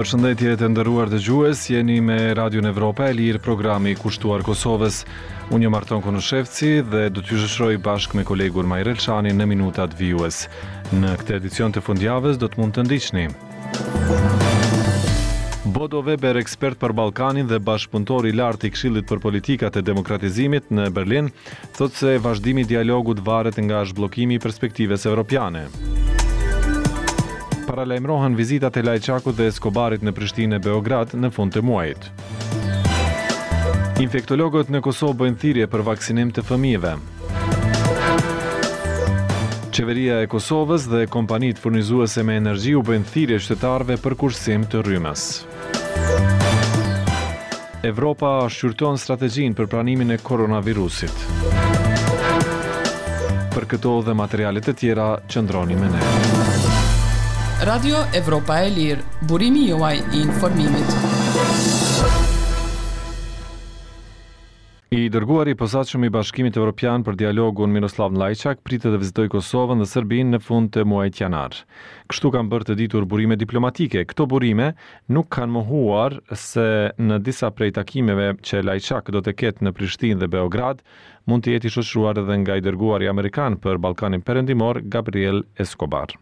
Përshëndetje të nderuar dëgjues, jeni me Radion Evropa e Lirë, programi i kushtuar Kosovës. Unë jam Arton Konushevci dhe do t'ju shoqëroj bashkë me kolegun Majrel Çani në minutat vijues. Në këtë edicion të fundjavës do të mund të ndiqni. Bodo Weber, ekspert për Ballkanin dhe bashkëpunëtor i lartë i Këshillit për Politikat e Demokratizimit në Berlin, thotë se vazhdimi i dialogut varet nga zhbllokimi i perspektivës evropiane. Paralajmërohen vizitat e Lajçakut dhe Eskobarit në Prishtinë e Beograd në fund të muajit. Infektologët në Kosovë bëjnë thirrje për vaksinim të fëmijëve. Qeveria e Kosovës dhe kompanitë furnizuese me energji u bëjnë thirrje qytetarëve për kurssim të rrymës. Evropa shqyrton strategjinë për pranimin e koronavirusit. Për këto dhe materialet e tjera, qëndroni me ne. Radio Evropa e Lirë, burimi juaj i informimit. I dërguari i posaçëm i Bashkimit Evropian për dialogun Miroslav Lajçak pritet të vizitojë Kosovën dhe Serbinë në fund të muajit janar. Kështu kanë bërë të ditur burime diplomatike. Këto burime nuk kanë mohuar se në disa prej takimeve që Lajçak do të ketë në Prishtinë dhe Beograd, mund të jetë i shoqëruar edhe nga i dërguari amerikan për Ballkanin Perëndimor, Gabriel Escobar.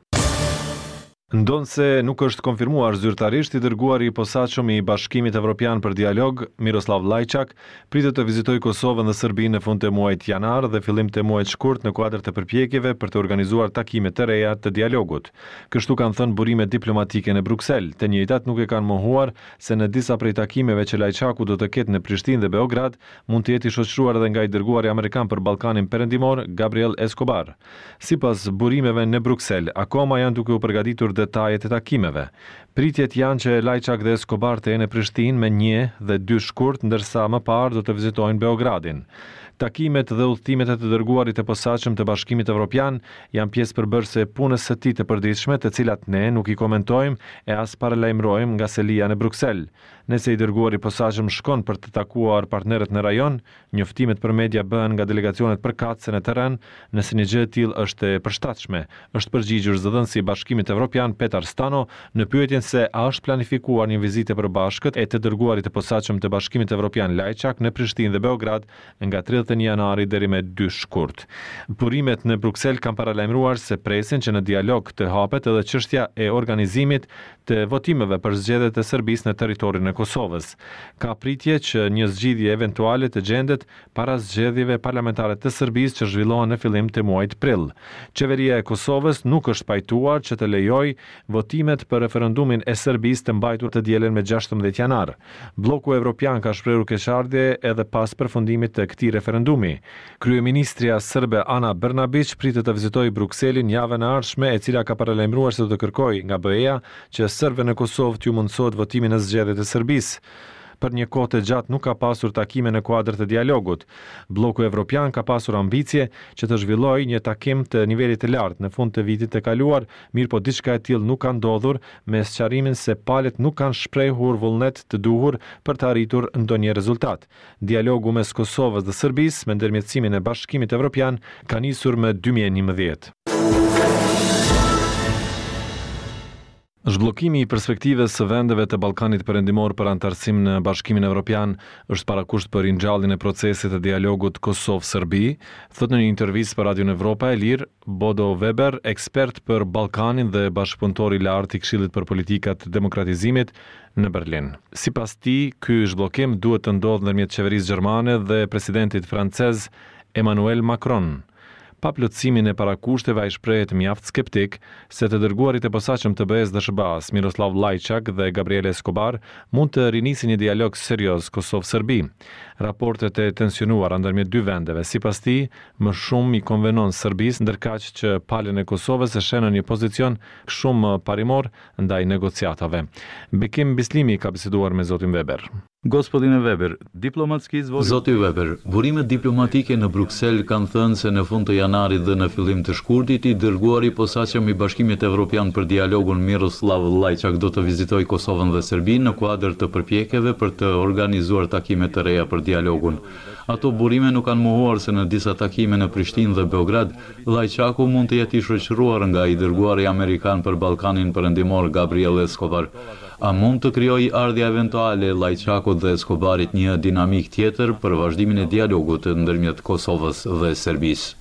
Ndonse nuk është konfirmuar zyrtarisht, i dërguari i posaçëm i Bashkimit Evropian për dialog, Miroslav Lajçak, pritet të vizitojë Kosovën dhe Serbinë në fund të muajit janar dhe fillim të muajit shkurt në kuadër të përpjekjeve për të organizuar takime të reja të dialogut. Kështu kanë thënë burimet diplomatike në Bruksel. Të njëjtat nuk e kanë mohuar se në disa prej takimeve që Lajçaku do të ketë në Prishtinë dhe Beograd, mund të jetë i shoqëruar edhe nga i dërguari amerikan për Ballkanin Perëndimor, Gabriel Escobar. Sipas burimeve në Bruksel, akoma janë duke u përgatitur detajet e takimeve. Pritjet janë që Lajçak dhe Escobar të jenë në Prishtinë me 1 dhe 2 shkurt, ndërsa më parë do të vizitojnë Beogradin. Takimet dhe udhëtimet e të dërguarit të posaçëm të Bashkimit Evropian janë pjesë përbërëse e punës së tij të përditshme, të cilat ne nuk i komentojmë e as paralajmërojmë nga selia në Bruksel. Nëse i dërguari i posaçëm shkon për të takuar partnerët në rajon, njoftimet për media bëhen nga delegacionet përkatëse në terren, nëse një gjë e tillë është e përshtatshme, është përgjigjur zëdhënësi i Bashkimit Evropian Petar Stano në pyetjen se a është planifikuar një vizitë e përbashkët e të dërguarit të posaçëm të Bashkimit Evropian Lajçak në Prishtinë dhe Beograd nga 31 janari deri me 2 shkurt. Burimet në Bruksel kanë paralajmëruar se presin që në dialog të hapet edhe çështja e organizimit të votimeve për zgjedhjet e Serbisë në territorin e Kosovës. Ka pritje që një zgjidhje eventuale të gjendet para zgjedhjeve parlamentare të Serbisë që zhvillohen në fillim të muajit prill. Qeveria e Kosovës nuk është pajtuar që të lejojë votimet për referendumin e Serbisë të mbajtur të dielën me 16 janar. Bloku Evropian ka shprehur keqardhje edhe pas përfundimit të këtij referendumi. Kryeministria serbe Ana Brnabić pritet të vizitojë Brukselin javën e ardhshme, e cila ka paralajmëruar se do të kërkojë nga BE-ja që serbëve në Kosovë t'ju mundësohet votimin në zgjedhjet e Serbisë. Për një kohë të gjatë nuk ka pasur takime në kuadër të dialogut. Bloku Evropian ka pasur ambicie që të zhvillojë një takim të nivelit të lartë në fund të vitit të kaluar, mirëpo diçka e tillë nuk ka ndodhur, me sqarimin se palët nuk kanë shprehur vullnet të duhur për të arritur ndonjë rezultat. Dialogu mes Kosovës dhe Serbisë me ndërmjetësimin e Bashkimit Evropian ka nisur më 2011. Zhbllokimi i perspektivës së vendeve të Ballkanit Perëndimor për antarësim në Bashkimin Evropian është parakusht për ringjalljen e procesit të dialogut Kosovë-Serbi, thotë në një intervistë për Radion Evropa e Lirë Bodo Weber, ekspert për Ballkanin dhe bashkëpunëtor i lartë i Këshillit për Politikat të Demokratizimit në Berlin. Sipas tij, ky zhbllokim duhet të ndodhë ndërmjet qeverisë gjermane dhe presidentit francez Emmanuel Macron. Pa plotësimin e parakushteve, ai shprehet mjaft skeptik se të dërguarit e posaçëm të BE-s dhe SBA-s, Miroslav Lajçak dhe Gabriel Escobar, mund të rinisin një dialog serioz Kosovë-Serbi. Raportet e tensionuara ndërmjet dy vendeve, sipas tij, më shumë i konvenon Serbisë, ndërkaq që palën e Kosovës e shen në një pozicion shumë parimor ndaj negociatave. Bekim Bislimi ka biseduar me zotin Weber. Gospodine Weber, diplomatski izvoli... Zoti Weber, burimet diplomatike në Bruksel kanë thënë se në fund të janarit dhe në fillim të shkurtit i dërguari posaçëm i Bashkimit Evropian për dialogun Miroslav Lajçak do të vizitojë Kosovën dhe Serbinë në kuadër të përpjekjeve për të organizuar takime të reja për dialogun. Ato burime nuk kanë mohuar se në disa takime në Prishtinë dhe Beograd, Lajçaku mund të jetë i shoqëruar nga i dërguari amerikan për Ballkanin Perëndimor Gabriel Escobar. A mund të krijojë ardhja eventuale Lajçakut dhe Escobarit një dinamik tjetër për vazhdimin e dialogut ndërmjet Kosovës dhe Serbisë?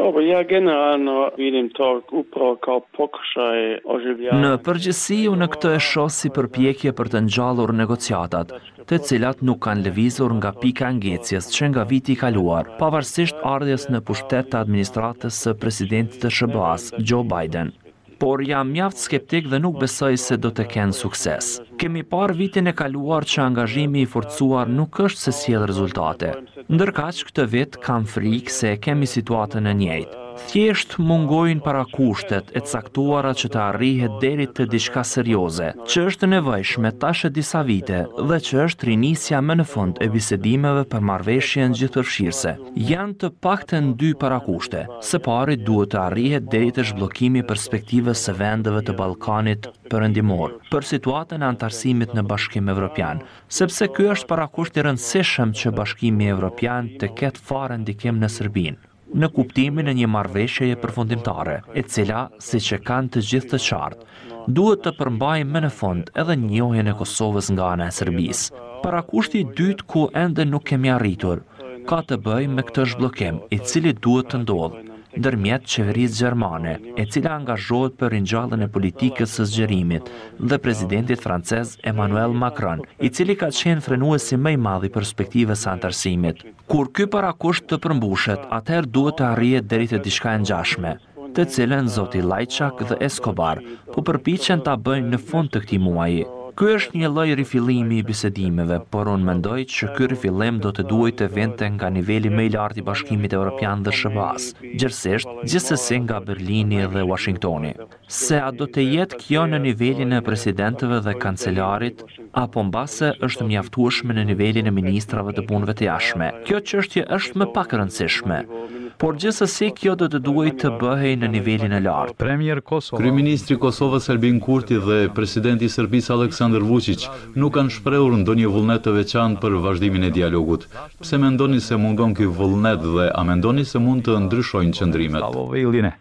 Në përgjithësi, unë këtë e shoh si përpjekje për të ngjallur negociatat, të cilat nuk kanë lëvizur nga pika e ngjecjes që nga viti i kaluar, pavarësisht ardhjes në pushtet të administratës së presidentit të SBA-s, Joe Biden. Por jam mjaft skeptik dhe nuk besoj se do të kenë sukses. Kemi parë vitin e kaluar që angazhimi i forcuar nuk është se sjell rezultate. Ndërkaq këtë vit kam frikë se kemi situatën e njëjtë. Thjesht mungojnë parakushtet e caktuara që të arrihet deri të diçka serioze, që është nevojshme tash e disa vite dhe që është rinisja më në fund e bisedimeve për marrëveshjen gjithëpërfshirëse. Janë të paktën dy parakushte. Së pari duhet të arrihet deri të zhbllokimi i perspektivës së vendeve të Ballkanit Perëndimor për situatën e antarësimit në Bashkimin Evropian, sepse ky është parakusht i rëndësishëm që Bashkimi Evropian të ketë fare ndikim në Serbinë, në kuptimin e një marrëveshjeje përfundimtare, e cila, siç e kanë të gjithë të qartë, duhet të përmbajë më në fund edhe njohjen e Kosovës nga ana e Serbisë. Parakushti i dytë ku ende nuk kemi arritur, ka të bëjë me këtë zhbllokim, i cili duhet të ndodhë ndërmjet qeverisë gjermane, e cila angazhohet për ringjalljen e politikës së zgjerimit, dhe presidentit francez Emmanuel Macron, i cili ka qenë frenuesi më i madh i perspektivës së antarësimit. Kur ky parakusht të përmbushet, atëherë duhet të arrihet deri te diçka e ngjashme, të cilën zoti Lajçak dhe Escobar po përpiqen ta bëjnë në fund të këtij muaji. Ky është një lloj rifillimi i bisedimeve, por unë mendoj që ky rifillim do të duhet të vinte nga niveli më i lartë i Bashkimit Evropian dhe SBA-s, gjithsesi nga Berlini dhe Washingtoni. Se a do të jetë kjo në nivelin e presidentëve dhe kancelarit, apo mbase është mjaftueshme në nivelin e ministrave të punëve të jashtme. Kjo çështje është më pak e rëndësishme, por gjithsesi kjo do të duhet të bëhej në nivelin e lartë. Kryeministri i Kosovës Albin Kurti dhe presidenti i Serbisë Aleksandar Vučić nuk kanë shprehur ndonjë vullnet të veçantë për vazhdimin e dialogut. Pse mendoni se mungon ky vullnet dhe a mendoni se mund të ndryshojnë qëndrimet?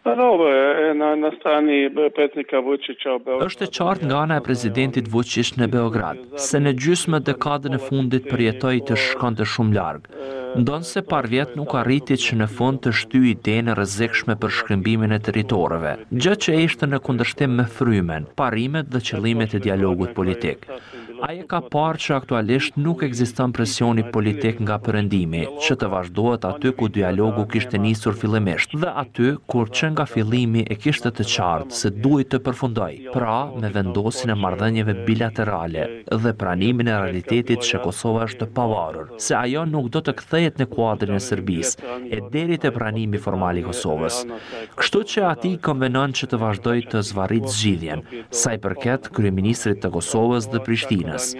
Është e qartë nga ana e presidentit Vučić në Beograd, se në gjysmë dekadën e fundit përjetoi të shkonte shumë larg. Ndonse par vjet nuk arriti që në fund të shtyjë idenë rrezikshme për shkrimbimin e territoreve, gjë që ishte në kundërshtim me frymen, parimet dhe qëllimet e dialogut politik. Ai ka parë që aktualisht nuk ekziston presioni politik nga Perëndimi, që të vazhdohet aty ku dialogu kishte nisur fillimisht, dhe aty kur që nga fillimi e kishte të qartë se duhet të përfundojë, pra me vendosjen e marrëdhënieve bilaterale dhe pranimin e realitetit që Kosova është e pavarur, se ajo nuk do të kthehet në kuadrin e Serbisë e deri te pranimi formal i Kosovës. Kështu që atij konvenon që të vazhdojë të zvarrijë zgjidhjen, sa i përket kryeministrit të Kosovës dhe Prishtinës.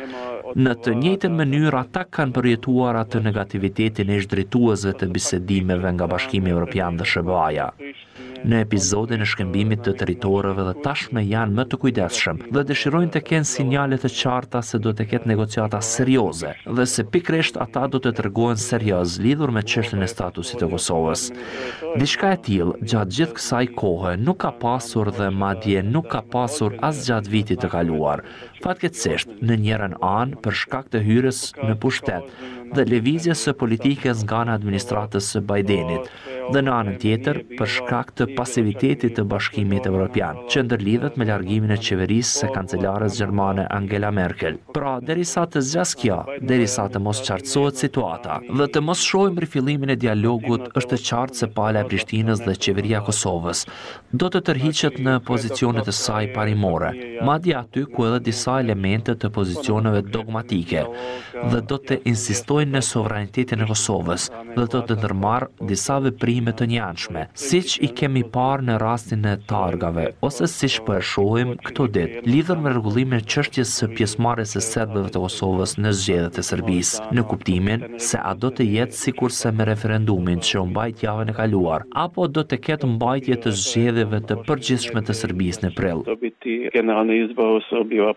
Në të njëjtën mënyrë ata kanë përjetuar atë negativitetin e ish-drejtuesve të bisedimeve nga Bashkimi Evropian dhe SBA-ja. Në episodin e shkëmbimit të territoreve dhe tashmë janë më të kujdesshëm dhe dëshirojnë të kenë sinjale të qarta se do të ketë negociata serioze dhe se pikërisht ata do të tregohen serioz lidhur me çështjen e statusit të Kosovës. Diçka e tillë gjatë gjithë kësaj kohe nuk ka pasur dhe madje nuk ka pasur as gjatë vitit të kaluar. Fatkeqësisht, në njërin anë për shkak të hyrjes në pushtet dhe lëvizjes së politikës nga ana e administratës së Bidenit, dhe në anën tjetër për shkak të pasivitetit të Bashkimit Evropian, që ndërlidhet me largimin e qeverisë së kancelares gjermane Angela Merkel. Pra, derisa të zgjas kjo, derisa të mos qartësohet situata dhe të mos shohim rifillimin e dialogut, është e qartë se pala e Prishtinës dhe qeveria e Kosovës do të tërhiqet në pozicionet e saj parimore, madje aty ku edhe disa elemente të pozicioneve dogmatike dhe do të insistojnë në sovranitetin e Kosovës dhe do të ndërmarrë disa veprime të njëanshme, siç i kemi parë në rastin e targave, ose siç po e shohim këto ditë, lidhur me rregullimin e çështjes së pjesëmarrjes së serbëve të Kosovës në zgjedhjet e Serbisë, në kuptimin se a do të jetë sikurse me referendumin që u mbajt javën e kaluar, apo do të ketë mbajtje të zgjedhjeve të përgjithshme të Serbisë në prill.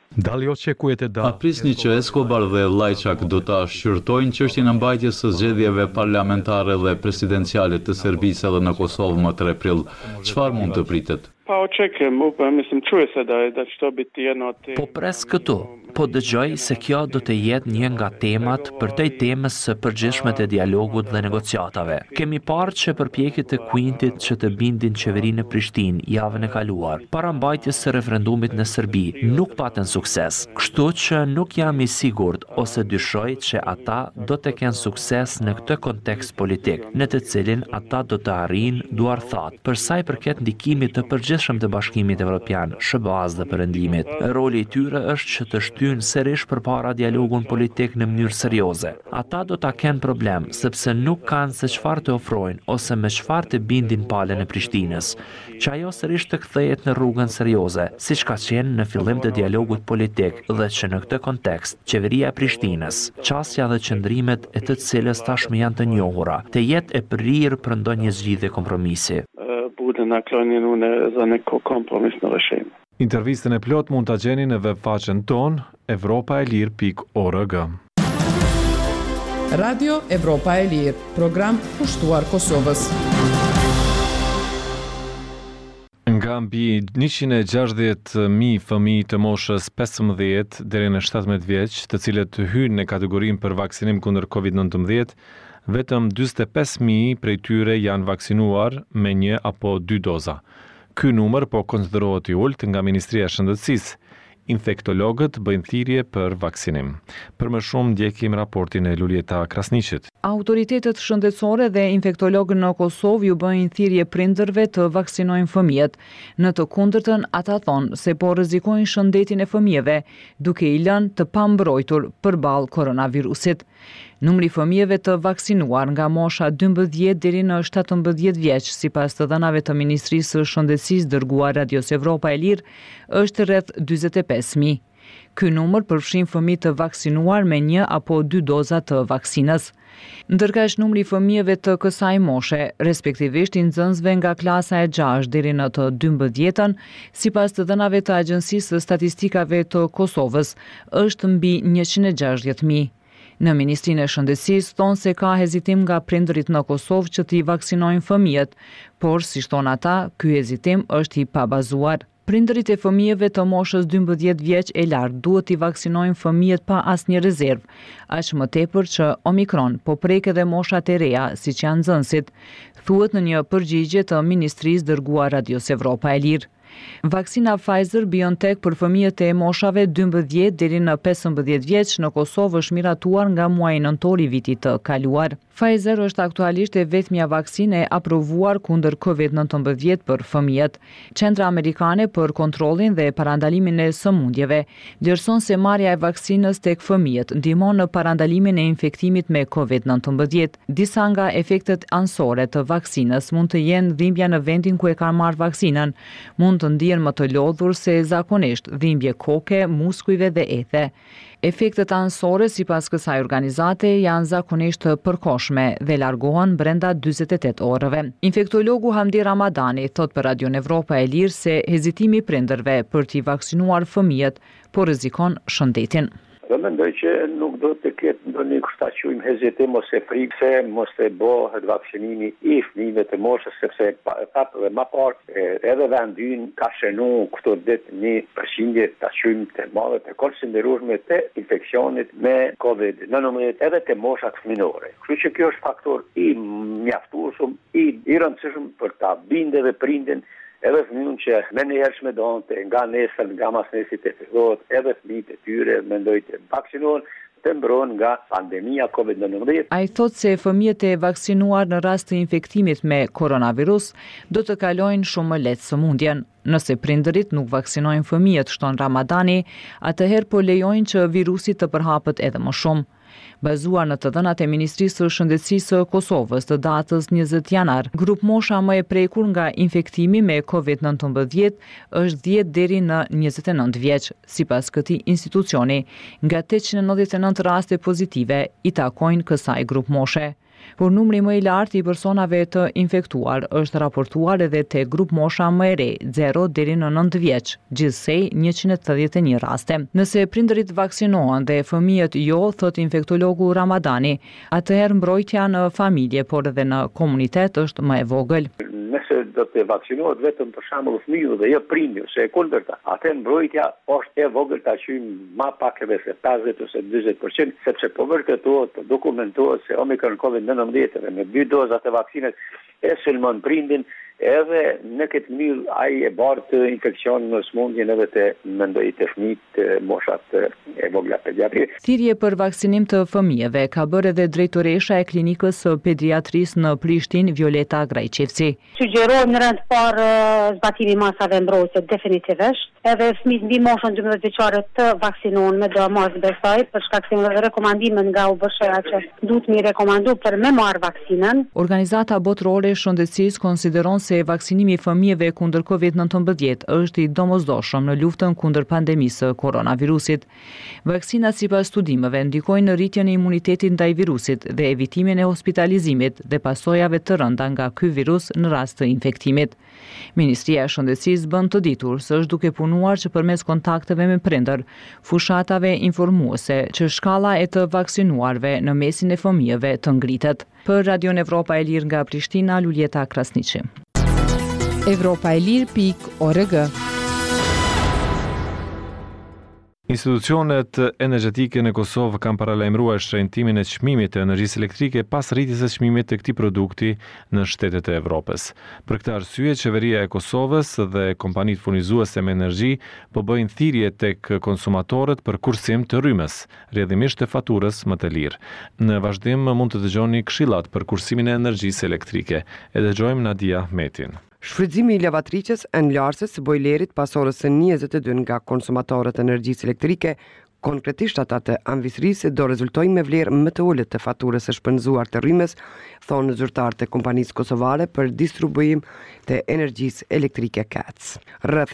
A prisni që Escobar dhe Lajçak do ta shqyrtojnë çështjen e mbajtjes së zgjedhjeve parlamentare dhe presidenciale të Serbisë edhe në Kosovë më 3 prill. Çfarë mund të pritet? Pa očekujem, mislim, čuje se da će to biti jedno od tih... Po pres këtu, po dëgjoj se kjo do të jetë një nga temat për të temës së përgjithshme të dialogut dhe negociatave. Kemi parë që përpjekjet e Quintit që të bindin qeverinë e Prishtinë javën e kaluar, para mbajtjes së referendumit në Serbi, nuk patën sukses. Kështu që nuk jam i sigurt ose dyshoj që ata do të kenë sukses në këtë kontekst politik, në të cilin ata do të arrijnë duar thatë, për sa i përket ndikimit të përgjithshëm të Bashkimit Evropian, SBA-s dhe Perëndimit. Roli i tyre është që të shtyjnë sërish përpara dialogun politik në mënyrë serioze. Ata do ta kenë problem sepse nuk kanë se çfarë të ofrojnë ose me çfarë të bindin palën e Prishtinës, që ajo sërish të kthehet në rrugën serioze, siç ka qenë në fillim të dialogut politik dhe që në këtë kontekst qeveria e Prishtinës, çësia dhe qëndrimet e të cilës tashmë janë të njohura, të jetë e prirë për ndonjë zgjidhje kompromisi. Bude naklonjeni za neko kompromisno rješenje. Intervistën e plot mund ta gjeni në webfaqen ton evropaelir.org. Radio Evropa e Lirë, program pushtuar Kosovës. Nga mbi 160.000 fëmijë të moshës 15 deri në 17 vjeç, të cilët hyjnë në kategorinë për vaksinim kundër COVID-19, vetëm 45.000 prej tyre janë vaksinuar me 1 apo 2 doza. Ky numër po konsiderohet i ulët nga Ministria e Shëndetësisë. Infektologët bëjnë thirrje për vaksinim. Për më shumë ndjekim raportin e Lulieta Krasniqit. Autoritetet shëndetësore dhe infektologë në Kosovë ju bëjnë thirrje prindërve të vaksinojnë fëmijët. Në të kundërtën, ata thonë se po rrezikojnë shëndetin e fëmijëve, duke i lënë të pambrojtur përballë koronavirusit. Numri fëmijëve të vaksinuar nga mosha 12 deri në 17 vjeç, sipas të dhënave të Ministrisë së Shëndetësisë dërguar Radios Evropa e Lirë, është rreth 45.000. Ky numër përfshin fëmijë të vaksinuar me 1 apo 2 doza të vaksinës. Ndërkaq numri fëmijëve të kësaj moshe, respektivisht i nxënësve nga klasa e 6 deri në të 12-ën, sipas të dhënave të Agjencisë së Statistikave të Kosovës, është mbi 160.000. Në Ministrinë e Shëndetësisë thonë se ka hezitim nga prindërit në Kosovë që t'i vaksinojnë fëmijët, por si thonë ata, ky hezitim është i pabazuar. Prindërit e fëmijëve të moshës 12 vjeç e lartë duhet t'i vaksinojnë fëmijët pa asnjë rezervë, aq më tepër që Omikron po prek edhe moshat e reja, siç janë nxënësit, thuhet në një përgjigje të Ministrisë dërguar Radios Evropa e Lirë. Vaksina Pfizer-BioNTech për fëmijët e moshave 12 deri në 15 vjeç në Kosovë është miratuar nga muaji nëntor i vitit të kaluar. Pfizer është aktualisht e vetmja vaksinë e aprovuar kundër COVID-19 për fëmijët. Qendra Amerikane për kontrollin dhe parandalimin e sëmundjeve vlerëson se marrja e vaksinës tek fëmijët ndihmon në parandalimin e infektimit me COVID-19. Disa nga efektet anësore të vaksinës mund të jenë dhimbja në vendin ku e kanë marrë vaksinën, mund të ndihen më të lodhur se zakonisht, dhimbje koke, muskujve dhe ethe. Efektet anësore sipas kësaj organizate janë zakonisht të përkohshme dhe largohen brenda 48 orëve. Infektologu Hamdi Ramadani thot për Radion Evropa e Lirë se hezitimi i prindërve për t'i vaksinuar fëmijët po rrezikon shëndetin. Dhe mendoj që nuk do të ketë ndonjë kushtacium hezitim ose frikë se mos të bëhet vaksinimi i fëmijëve të moshës, sepse edhe më parë edhe vendin ka shënuar këto ditë një përqindje të shumë të madhe të konsiderueshme të infeksionit me COVID-19 edhe të moshat fëmijore. Kështu që kjo është faktor i mjaftueshëm, i rëndësishëm për ta bindë dhe prindin edhe fëmijën që me njëhershme donte nga nesër, nga masnesit e fillohet, edhe fëmijët e tyre mendoj të vaksinohen të mbrohen nga pandemia COVID-19. Ai thot se fëmijët e vaksinuar në rast të infektimit me koronavirus do të kalojnë shumë më lehtë sëmundjen. Nëse prindërit nuk vaksinojnë fëmijët, shton Ramadani, atëherë po lejojnë që virusi të përhapet edhe më shumë. Bazuar në të dhënat e Ministrisë së Shëndetësisë së Kosovës të datës 20 janar, grup mosha më e prekur nga infektimi me COVID-19 është 10 deri në 29 vjeç. Sipas këtij institucioni, nga 899 raste pozitive i takojnë kësaj grup moshe. Por numri më i lartë i personave të infektuar është raportuar edhe te grup mosha më e re, 0 deri në 9 vjeç, gjithsej 181 raste. Nëse prindërit vaksinohen dhe fëmijët jo, thot infektologu Ramadani, atëherë mbrojtja në familje, por edhe në komunitet është më e vogël. Nëse do të vaksinohet vetëm për shembull fëmiu dhe jo prindi ose e kundërta, atë mbrojtja është e vogël ta qyjmë më pak edhe se 50 ose 40%, sepse po vërtetohet, dokumentohet se Omicron COVID-19 dhe me 2 dozat e vaksinës e sulmon prindin, edhe në këtë mënyrë ai e bart infeksion në smundjen edhe të mendoj të fëmijët moshat e vogla pediatri. Thirrje për vaksinim të fëmijëve ka bërë edhe drejtoresha e klinikës së pediatrisë në Prishtinë, Violeta Grajçevci. Sugjerohet në rend parë zbatimi masave mbrojtëse definitivisht, edhe fëmijët mbi moshën 12 vjeçare të vaksinohen me DMS besoj, për shkak se rekomandimet nga UBSH-ja që duhet mi rekomandu për me marr vaksinën. Organizata botërore e shëndetësisë konsideron se vaksinimi i fëmijëve kundër COVID-19 është i domosdoshëm në luftën kundër pandemisë së koronavirusit. Vaksinat sipas studimeve ndikojnë në rritjen e imunitetit ndaj virusit dhe evitimin e hospitalizimit dhe pasojave të rënda nga ky virus në rast të infektimit. Ministria e Shëndetësisë bën të ditur se është duke punuar që përmes kontakteve me prindër, fushatave informuese që shkalla e të vaksinuarve në mesin e fëmijëve të ngritet. Për Radion Evropa e Lirë nga Prishtina, Luljeta Krasniqi. Evropaelir.org. Institucionet energjetike në Kosovë kanë paralajmëruar shrejtimin e çmimit të energjisë elektrike pas rritjes së çmimit të këtij produkti në shtetet e Evropës. Për këtë arsye, qeveria e Kosovës dhe kompanitë furnizuese me energji po bëjnë thirrje tek konsumatorët për kursim të rrymës, rrjedhimisht të faturës më të lirë. Në vazhdim mund të dëgjoni këshillat për kursimin e energjisë elektrike. E dëgjojmë Nadia Metin. Shfrytëzimi i lavatriçes e nlarëses së bojlerit pas orës së 22 nga konsumatorët e energjisë elektrike, konkretisht ata të anvisërisë, do rezultojnë me vlerë më të ulët të faturës së shpenzuar të rrymës, thonë zyrtarët e kompanisë kosovare për distribuim të energjisë elektrike KAC. Rreth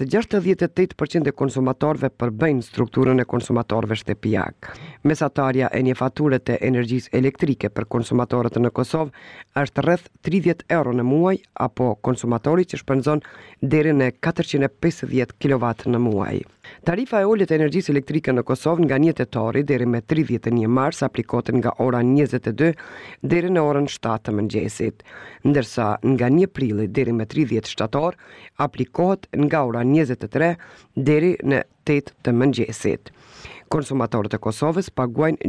68% e konsumatorëve përbëjnë strukturën e konsumatorëve shtëpiak. Mesatarja e një fature të energjisë elektrike për konsumatorët në Kosovë është rreth 30 euro në muaj, apo konsumatori që shpenzon deri në 450 kW në muaj. Tarifa e ulët e energjisë elektrike në Kosovë nga 1 tetori deri me 31 mars aplikohet nga ora 22 deri në orën 7 të mëngjesit, ndërsa nga 1 prilli deri me 30 shtator aplikohet nga ora 23 deri në 8 të mëngjesit. Konsumatorët e Kosovës paguajnë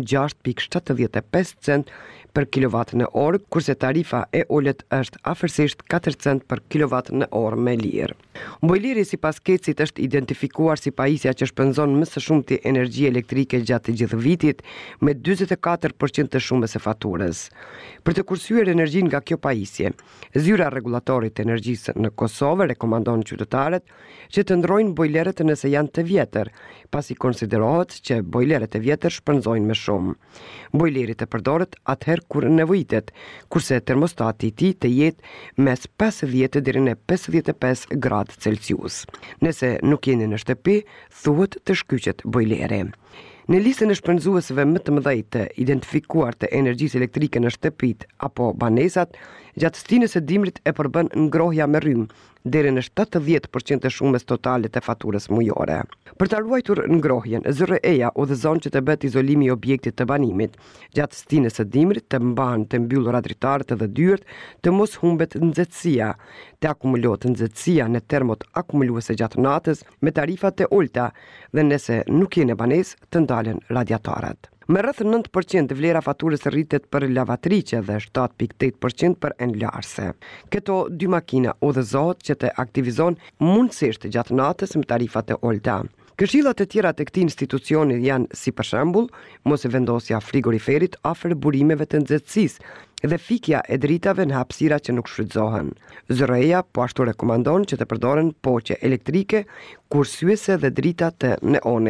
6.75 cent për kilowatt në orë, kurse tarifa e ulët është afërsisht 4 cent për kilowatt në orë me lirë. Bojleri sipas KEC-it është identifikuar si pajisja që shpenzon më së shumti energji elektrike gjatë të gjithë vitit, me 44% të shumës së faturës. Për të kursyer energjinë nga kjo pajisje, zyra rregullatorit të energjisë në Kosovë rekomandon qytetarët që të ndrojnë bojlerët nëse janë të vjetër, pasi konsiderohet që bojlerët e vjetër shpenzojnë më shumë. Bojleri të përdoret atëherë kur nevojitet, kurse termostati i tij të jetë mes 50 deri në 55 gradë Celsius. Nëse nuk jeni në shtëpi, thuhet të shkyqet bojleri. Në listën e shpenzuesve më të mëdhej të identifikuar të energjisë elektrike në shtëpit apo banesat, gjatë stinës së dimrit e përbën ngrohja me rrymë, deri në 70% të shumës totale të faturës mujore. Për ta ruajtur ngrohjen, ZRE-ja udhëzon që të bëhet izolimi i objektit të banimit. Gjatë stinës së dimrit të mbahen të mbyllura dritarët dhe dyert, të mos humbet nxehtësia, të akumulohet nxehtësia në termot akumuluese gjatë natës me tarifat e ulta dhe nëse nuk jeni banesë të ndalen radiatorët. Me rreth 9% vlera faturës rritet për lavatriçe dhe 7.8% për enlarse. Këto dy makina udhëzohet që të aktivizon mundësisht gjatë natës me tarifat e ulta. Këshillat e tjera të këtij institucioni janë si për shembull mos e vendosja frigoriferit afër burimeve të nxehtësisë dhe fikja e dritave në hapësira që nuk shfrytëzohen. ZRE-ja po ashtu rekomandon që të përdoren poqe elektrike, kursyese dhe drita të neonit.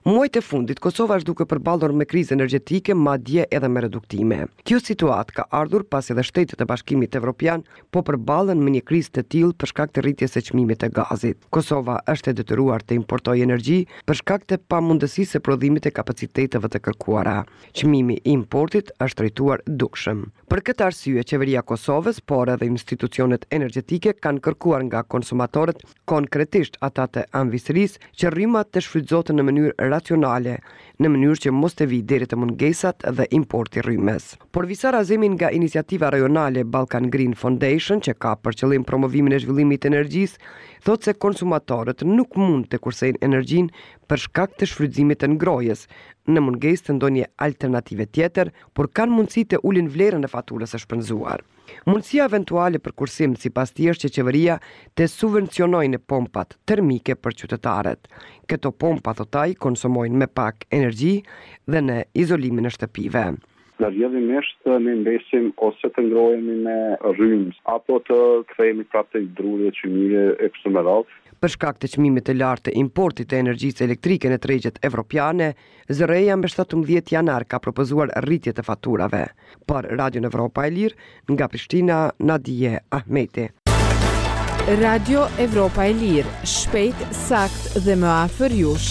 Muajt e fundit, Kosova është duke përballur me krizë energjetike, madje edhe me reduktime. Kjo situatë ka ardhur pasi edhe Shtetet e Bashkimit Evropian po përballen me një krizë të tillë për shkak të rritjes së çmimit të gazit. Kosova është e detyruar të importojë energji për shkak të pamundësisë së prodhimit të kapaciteteve të kërkuara. Çmimi i importit është rrituar dukshëm. Për këtë arsye, qeveria e Kosovës, por edhe institucionet energjetike kanë kërkuar nga konsumatorët, konkretisht ata të anvisërisë, që rrymat të shfrytëzohen në mënyrë racionale, në mënyrë që mos të vijë deri te mungesat dhe importi rrymes. Por Visar Azemi nga iniciativa rajonale Balkan Green Foundation, që ka për qëllim promovimin e zhvillimit të energjisë, thotë se konsumatorët nuk mund të kursejnë energjinë për shkak të shfrytëzimit të ngrohjes, në mungesë të ndonjë alternative tjetër, por kanë mundësi të ulin vlerën e faturës së shpenzuar. Mundësia eventuale për kursim sipas tij është që qeveria të subvencionojnë pompat termike për qytetarët. Këto pompa, thot ai, konsumojnë me pak energji dhe në izolimin e shtëpive. Vjedhimisht ne mbesim ose të ngrohemi me rrymë, apo të kthehemi prapë te druri e çmimeve e kështu me radhë. Për shkak të çmimit të lartë të importit të energjisë elektrike në tregjet evropiane, zërreja me 17 janar ka propozuar rritje të faturave. Për Radio Evropa e Lirë, nga Prishtina, Nadije Ahmeti. Radio Evropa e Lirë, shpejt, sakt dhe më afër jush.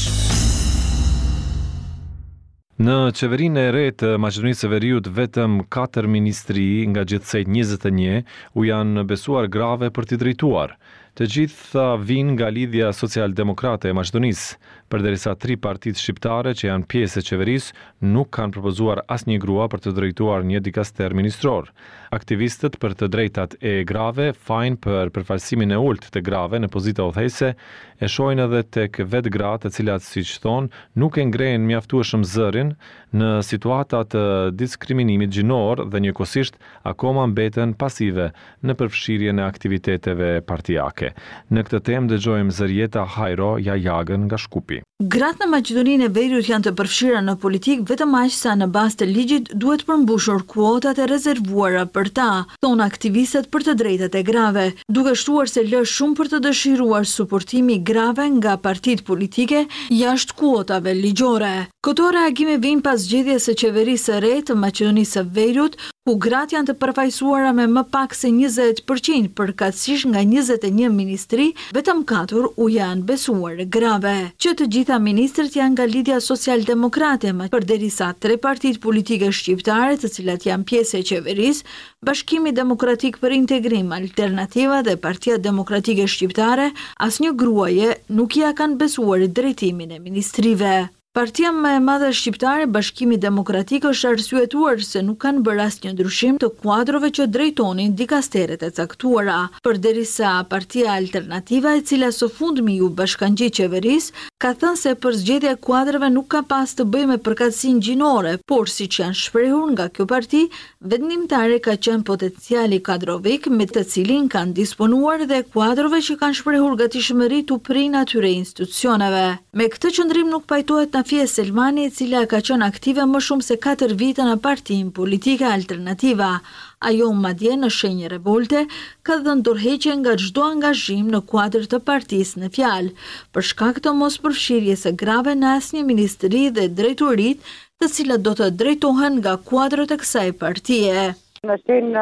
Në qeverinë e re të Maqedonisë së Veriut, vetëm 4 ministri nga gjithsej 21 u janë besuar grave për t'i drejtuar. Të gjitha vinë nga lidhja social-demokrate e Maqedonisë, përderisa 3 partitë shqiptare që janë pjesë e qeverisë nuk kanë propozuar asnjë grua për të drejtuar një dikaster ministror. Aktivistët për të drejtat e grave fajin për përfaqësimin e ulët të grave në pozita udhëheqëse e shohin edhe tek vetë gratë, të cilat, siç thonë, nuk e ngrejnë mjaftueshëm zërin në situata të diskriminimit gjinor dhe njëkohësisht akoma mbeten pasive në përfshirjen e aktiviteteve partijake. Në këtë temë dëgjojmë Zërieta Hajro Jajagën nga Shkupi. Gratë në Maqedoninë e Veriut janë të përfshira në politikë vetëm aq sa në bazë të ligjit duhet përmbushur kuotat e rezervuara për ta, thonë aktivistët për të drejtat e grave, duke shtuar se lë shumë për të dëshiruar suportimi grave nga partitë politike jashtë kuotave ligjore. Këto reagime vijnë pas zgjedhjes së qeverisë së re të Maqedonisë së Veriut, ku gratë janë të përfaqësuara me më pak se 20%, përkatësisht nga 21 ministri, vetëm 4 u janë besuar grave. Që të gjitha ministrët janë nga lidhja social-demokrate, përderisa 3 partitë politike shqiptare, të cilat janë pjesë e qeverisë, Bashkimi Demokratik për Integrim, Alternativa dhe Partia Demokratike Shqiptare, asnjë gruaje nuk ja kanë besuar drejtimin e ministrive. Partia më e madhe shqiptare, Bashkimi Demokratik, është arsyetuar se nuk kanë bërë asnjë ndryshim të kuadrove që drejtonin dikasteret e caktuara, përderisa Partia Alternativa, e cila së fundmi u bashkangjit qeverisë, ka thënë se për zgjedhje e kuadrove nuk ka pas të bëjë me përkatësinë gjinore, por siç janë shprehur nga kjo parti, vendimtare ka qenë potenciali kadrovik me të cilin kanë disponuar dhe kuadrove që kanë shprehur gatishmëri tu prin atyre institucioneve. Me këtë qëndrim nuk pajtohet Nafie Selmani, e cila ka qenë aktive më shumë se 4 vite në partinë politike Alternativa. Ajo madje në shenjë revolte ka dhënë dorëheqje nga çdo angazhim në kuadër të partisë në fjalë, për shkak të mospërfshirjes së grave në asnjë ministri dhe drejtoritë, të cilat do të drejtohen nga kuadrët e kësaj partie. Në shenjë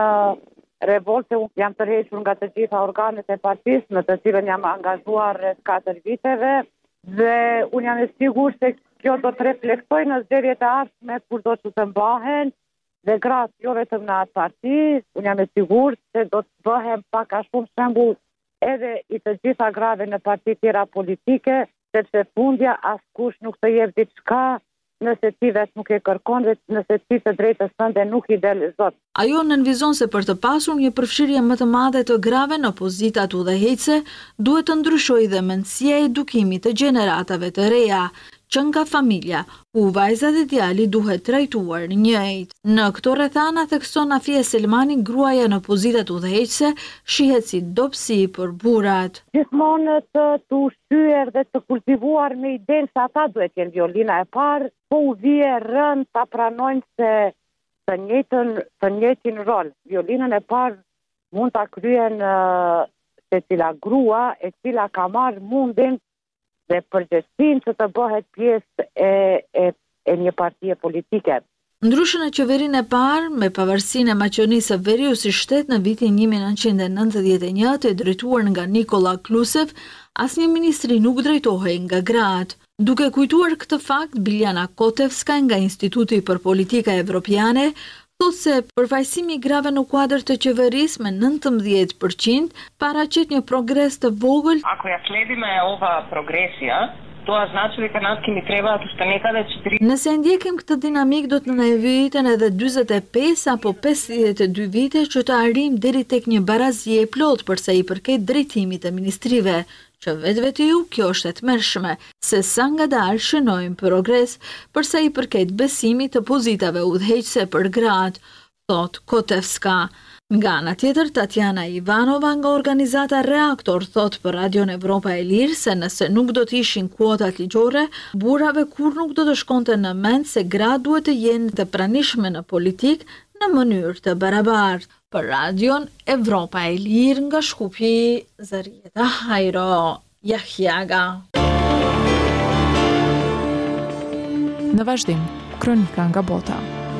revolte jam tërhequr nga të gjitha organet e partisë, në të cilën jam angazhuar rreth 4 viteve, dhe unë jam e sigurt se kjo do të reflektoj në zgjedhjet e ardhshme kur do të mbahen dhe gratë jo vetëm në atë parti, unë jam e sigurt se do të bëhem pak a shumë shembull edhe i të gjitha grave në parti tjera politike, sepse fundja askush nuk të jep diçka nëse ti vetë nuk e kërkon dhe nëse ti të drejtës tënde nuk i del Zot. Ajo nënvizon se për të pasur një përfshirje më të madhe të grave në pozitat udhëheqëse, duhet të ndryshojë dhe mendësia e edukimit të gjeneratave të reja, që nga familja, ku vajza dhe djali duhet trajtuar njëjtë. Në këto rrethana, thekson Nafie Selmani, gruaja në pozitat udhëheqëse shihet si dobësi për burrat. Gjithmonë të ushqyer dhe të kultivuar me idenë se ata duhet jenë violina e parë, po u vije rënd ta pranojnë se të njëjtin rol. Violinën e parë mund ta kryen secila grua, e cila ka marrë mundin dhe përgjegjësinë që të bëhet pjesë e një partie politike. Ndryshën e qeverinë e parë, me pavarësinë e Maqedonisë së Veriut si shtet në vitin 1991 të drejtuar nga Nikola Klusev, asnjë ministri nuk drejtohej nga gratë. Duke kujtuar këtë fakt, Biljana Kotevska nga Instituti për Politika Evropiane thotë se përfaqësimi i grave në kuadër të qeverisë me 19% paraqit një progres të vogël. Ako ja sledime ova progresija, to znači дека нас ќе ни треба уште некаде 4. Nëse ndjekim këtë dinamik do të na eviten edhe 45 apo 52 vite që të arrijmë deri tek një barazie e plot për sa i përket drejtimit të ministrive, që vetvetiu kjo është e tmerrshme, se sa ngadalë shënojmë progres për sa i përket besimit të pozitave udhëheqëse për gratë, thot Kotevska. Nga ana tjetër, Tatjana Ivanova nga organizata Reaktor thot për Radion Evropa e Lirë se nëse nuk do të ishin kuotat ligjore, burrave kur nuk do të shkonte në mend se gratë duhet të jenë të pranishme në politik në mënyrë të barabartë. Për Radion Evropa e Lirë nga Shkupi, Zarieta Hajro Jahjaga. Në vazhdim, kronika nga bota.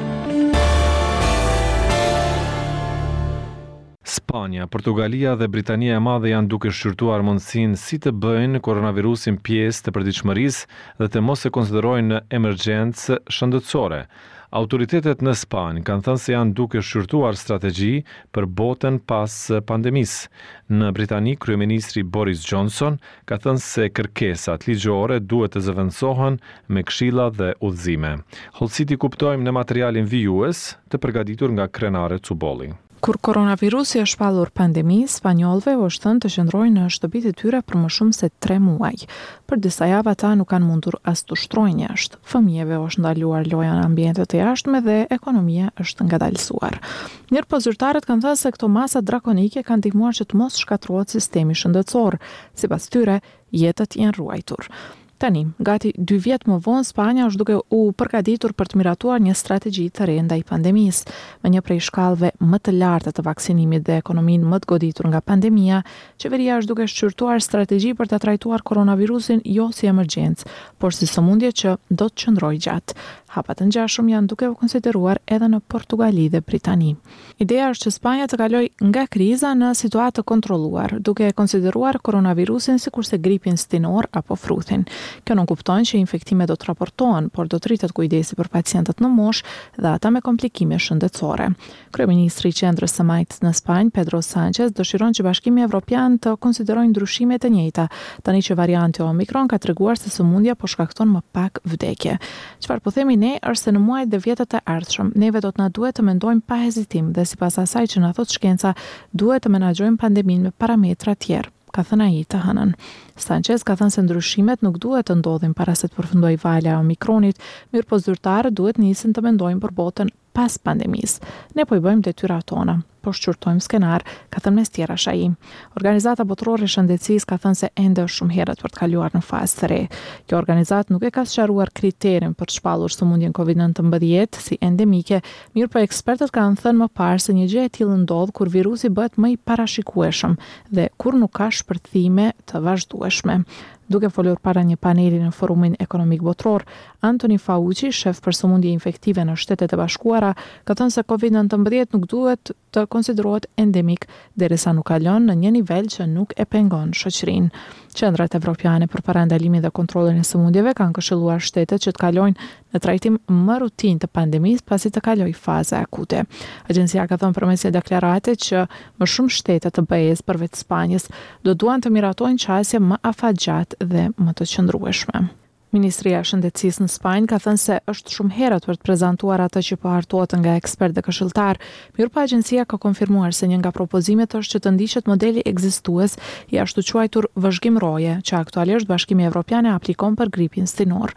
Spanja, Portugalia dhe Britania e Madhe janë duke shqyrtuar mundësinë si të bëjnë koronavirusin pjesë të përditshmërisë dhe të mos e konsiderojnë emergjencë shëndetësore. Autoritetet në Spanjë kanë thënë se janë duke shqyrtuar strategji për botën pas pandemisë. Në Britani, kryeministri Boris Johnson ka thënë se kërkesat ligjore duhet të zëvendësohen me këshilla dhe udhëzime. Hollësiti kuptojmë në materialin vijues të përgatitur nga Krenare Cubolli. Kur koronavirusi është shpallur pandemi, spanjollëve u është thënë të qëndrojnë në shtëpitë e tyre për më shumë se 3 muaj. Për disa javë ata nuk kanë mundur as të ushtrojnë jashtë. Fëmijëve është ndaluar loja në ambientet e jashtme dhe ekonomia është ngadalësuar. Mirëpo zyrtarët kanë thënë se këto masa drakonike kanë ndihmuar që të mos shkatërrohet sistemi shëndetësor. Sipas tyre, jetët janë ruajtur. Tani, gati 2 vjet më vonë, Spanja është duke u përgatitur për të miratuar një strategji të re ndaj pandemisë, me një prej shkallëve më të larta të vaksinimit dhe ekonominë më të goditur nga pandemia. Qeveria është duke shqyrtuar strategji për të trajtuar koronavirusin jo si emergjencë, por si sëmundje që do të qëndrojë gjatë. Hapat të ngjashëm janë duke u konsideruar edhe në Portugali dhe Britani. Ideja është që Spanja të kalojë nga kriza në situatë të kontrolluar, duke konsideruar koronavirusin sikurse gripin stinor apo fruthin. Kjo nuk kupton që infektimet do të raportohen, por do të rritet kujdesi për pacientët në moshë dhe ata me komplikime shëndetësore. Kryeministri i Qendrës së Majtës në Spanjë, Pedro Sánchez, dëshiron që Bashkimi Evropian të konsiderojë ndryshimet e njëjta, tani që varianti Omikron ka treguar se sëmundja po shkakton më pak vdekje. Çfarë po themi ne është se në muajt dhe vjetët e ardhshëm, neve do të na duhet të mendojmë pa hezitim dhe sipas asaj që na thot shkenca, duhet të menaxhojmë pandeminë me parametra të tjerë, ka thënë ai të hënën. Sánchez ka thënë se ndryshimet nuk duhet të ndodhin para se të përfundojë valja e Omikronit, mirëpo zyrtarët duhet nisin të mendojnë për botën pas pandemisë. Ne po i bëjmë detyrat tona, po shqyrtojmë skenar, ka thënë mes tjerash ai. Organizata Botërore e Shëndetësisë ka thënë se ende është shumë herët për të kaluar në fazë të re. Kjo organizatë nuk e ka sqaruar kriterin për të shpallur sëmundjen COVID-19 si endemike, mirëpo ekspertët kanë thënë më parë se një gjë e tillë ndodh kur virusi bëhet më i parashikueshëm dhe kur nuk ka shpërthime të vazhdueshme. Duke folur para një paneli në Forumin Ekonomik Botror, Anthony Fauci, shef për sëmundje infektive në Shtetet e Bashkuara, ka thënë se COVID-19 nuk duhet të konsiderohet endemik derisa nuk kalon në një nivel që nuk e pengon shoqërinë. Qendrat evropiane për parandalimin dhe kontrollin e sëmundjeve kanë këshilluar shtetet që të kalojnë në trajtim më rutinë të pandemisë pasi të kalojë faza akute. Agjencia ka thënë përmes një deklarate që më shumë shtete të BE-s përveç Spanjës do duan të miratojnë qasje më afatgjatë dhe më të qëndrueshme. Ministria e Shëndetësisë në Spanjë ka thënë se është shumë herët për të prezantuar atë që po hartohet nga ekspertë dhe këshilltar, mirëpo agjencia ka konfirmuar se një nga propozimet është që të ndiqet modeli ekzistues i ashtu quajtur vëzhgimroje, që aktualisht Bashkimi Evropian e aplikon për gripin stinor.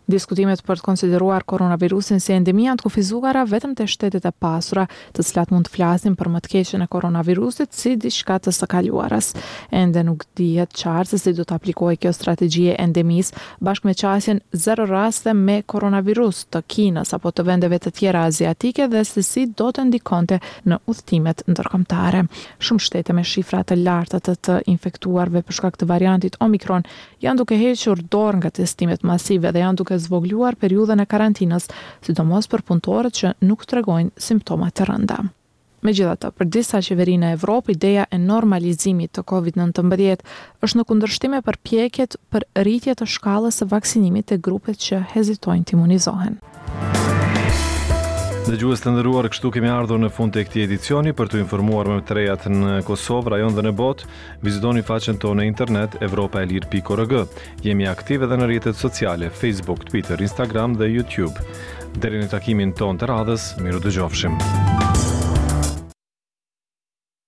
Diskutimet për të konsideruar koronavirusin si endemi janë të kufizuara vetëm te shtetet e pasura, të cilat mund të flasin për më të keqen e koronavirusit si diçka të së kaluarës. Ende nuk dihet qartë se si do të aplikojë kjo strategji e endemisë bashkë me qasjen 0 raste me koronavirus të Kinës apo të vendeve të tjera aziatike dhe se si do të ndikonte në udhëtimet ndërkombëtare. Shumë shtete me shifra të larta të infektuarve për shkak të variantit Omikron janë duke hequr dorë nga testimet masive dhe janë duke zvogluar periudhën e karantinës, sidomos për punëtorët që nuk tregojnë simptoma të rënda. Megjithatë, për disa qeveri në Evropë, ideja e normalizimit të COVID-19 është në kundërshtim me përpjekjet për rritje të shkallës së vaksinimit të grupet që hezitojnë të imunizohen. Dëgjues të nderuar, kështu kemi ardhur në fund të këtij edicioni. Për të informuar më të rejat në Kosovë, rajon dhe në botë, vizitoni faqen tonë në internet europaelir.org. Jemi aktive edhe në rrjetet sociale, Facebook, Twitter, Instagram dhe YouTube. Deri në takimin tonë të radhës, miru dëgjofshim.